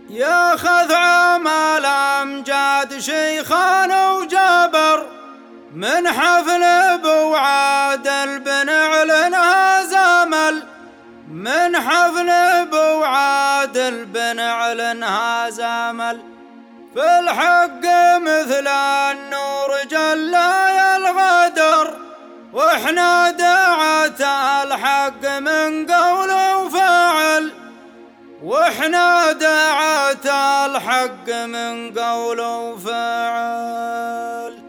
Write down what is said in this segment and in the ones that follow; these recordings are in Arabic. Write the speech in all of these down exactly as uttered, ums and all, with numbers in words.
يا خذعم الأمجاد شيخان وجابر من حفل بوعادل بنعلنها زمل من حفل بوعادل بنعلنها زمل في الحق مثل النور جلاي الغدر واحنا دعت الحق من قول وفعل واحنا دعت الحق من قول وفعل.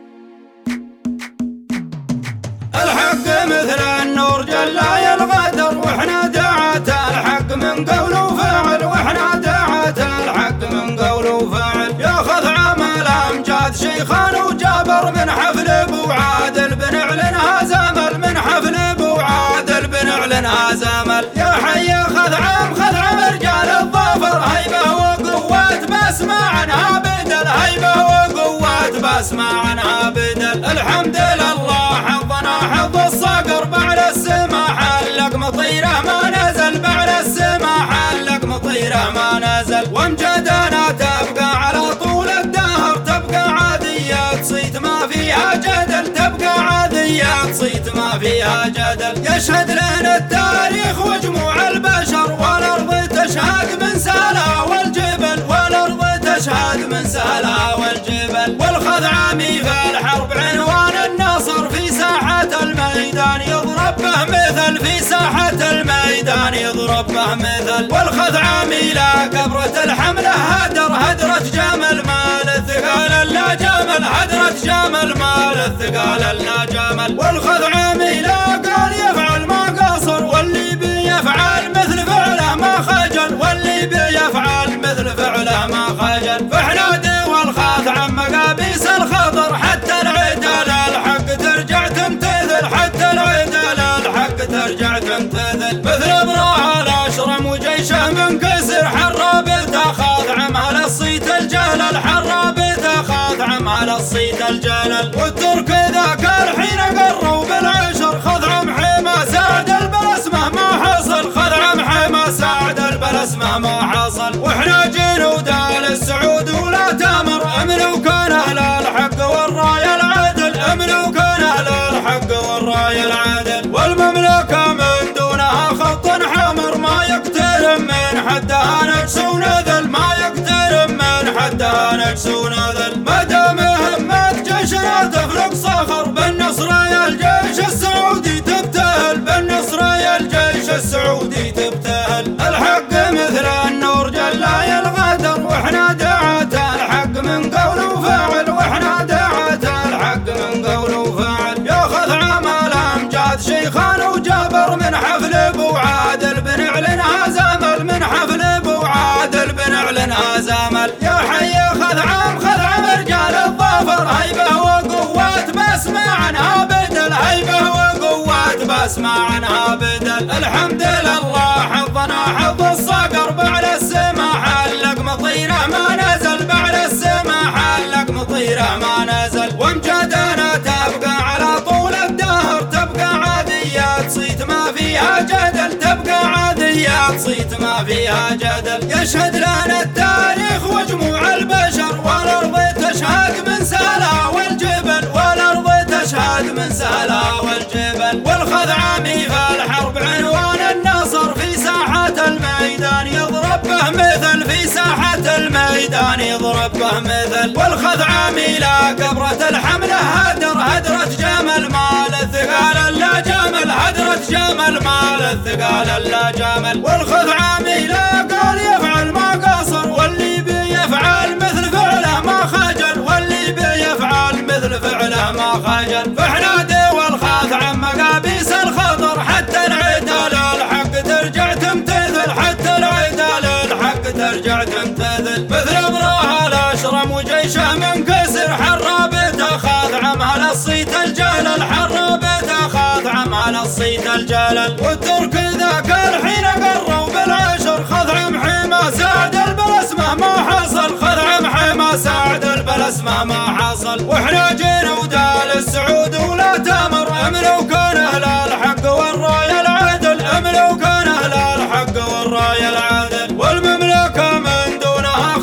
الحق مثل النور جلاي الغدر واحنا دعت الحق من قول وفعل واحنا دعت الحق من قول وفعل. يا خذعم الأمجاد شيخان وجابر من حفل بوعادل بنعلنها زمل من حفل بوعادل بنعلنها زمل. يا حي خذعم خذعم رجال الظفر هيبة وقوات بسمع عنها بدل هيبة وقوات بسمع عنها بدل. الحمد لله حظنا حظ الصقر بعد السما حلق مطيره ما نزل بعد السما حلق مطيره ما نزل. وامجادنا تبقى على طول الدهر تبقى عادية صيت ما فيها جدل تبقى عادية صيت ما فيها جدل. يشهد لنا التاريخ وجموع البشر والأرض تشهد من سهلها والجبل والأرض تشهد من سهلها والجبل. والخذعمي في الحرب عنوان النصر في ساحة الميدان يضرب به مثل في ساحة الميدان يضرب به مثل. والخذعمي لا قبرة الحملة هدر هدرة جمل مال الثقال لا جمل هدرة جمل مال الثقال لا جمل. والخذعمي لا قال يفعل ما قصر واللي بيفعل مثل فعله ما خجل واللي بيفعل مثل فعله ما خجل. فاحنا دول الخاذعم مقابيس الخضر حتى العدل الحق ترجع تمتثل حتى العدل الحق ترجع تمتثل. مثل ابراها الاشرم وجيشه منكسر حرابته خاذعم على الصيت الجلل حرابته خاذعم على الصيت الجلل. والترك ذاك الحين قروا بالعشر خذعم حما ساعد البلس مهما حصل خذعم حما ساعد البلس مهما حصل. واحنا جنود آل السعود ولا تامر امن كان اهل الحق والراي العادل امن كان اهل الحق والراي العادل. والمملكه من دونها خط حمر ما يقترب من حدها نجس ونذل ما يقترب من حدها نجس ونذل. ما دام همة جيشنا تفلق صخر بالنصر يا الجيش السعودي تبتهل بالنصر يا الجيش السعودي تبتهل. الحق مثل النور جلاي الغدر واحنا دعت الحق من قول وفعل واحنا دعت الحق من قول وفعل. يا خذعم الأمجاد شيخان وجابر من حفل بوعادل بنعلنها زمل من حفل بوعادل بنعلنها زمل. يا حي خذعم خذعم رجال الظفر هيبة وقوات بسمع عنها بدل هيبة وقوات بسمع عنها بدل. الحمد لله حظنا حظ الصقر بعد السما حلق مطيره ما نزل بعد السما حلق مطيره ما نزل. وامجادنا تبقى على طول الدهر تبقى عادية صيت ما فيها جدل تبقى عادية صيت ما فيها جدل. يشهد لنا التاريخ وجموع البشر والأرض تشهد من سهلها والجبل والأرض تشهد من سهلها والجبل. والخذعمي في الحرب عنوان النصر في ساحة الميدان يضرب به مثل في ساحة الميدان يضرب به مثل. والخذعمي لا قبرة الحملة هدر هدرة جمل مال الثقال لا جمل هدرة جمل مال الثقال لا جمل. والخذعمي لا قال يفعل ما قصر واللي بيفعل مثل فعله ما خجل واللي بيفعل مثل فعله ما خجل. فاحنا دول خاذعم مقابيس الخضر حتى العدل الحق ترجع تمتثل حتى العدل الحق ترجع تمتثل. مثل ابراها الاشرم وجيشه منكسر حرابته خاذعم على الصيت الجلل حرابته خاذعم على الصيت الجلل. والترك ذاك الحين قروا بالعشر خذعم حما ساعد البلس مهما حصل خذعم حما ساعد البلس مهما حصل. واحنا جنود آل السعود ولا تامر امن كان اهل الحق والراي العادل امن كان اهل الحق والراي العادل. والمملكه من دونها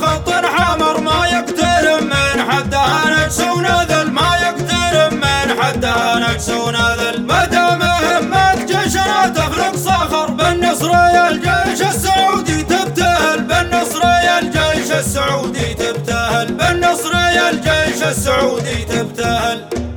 صخر بالنصر يا الجيش السعودي تبتهل بالنصر يا الجيش السعودي تبتهل بالنصر يا الجيش السعودي تبتهل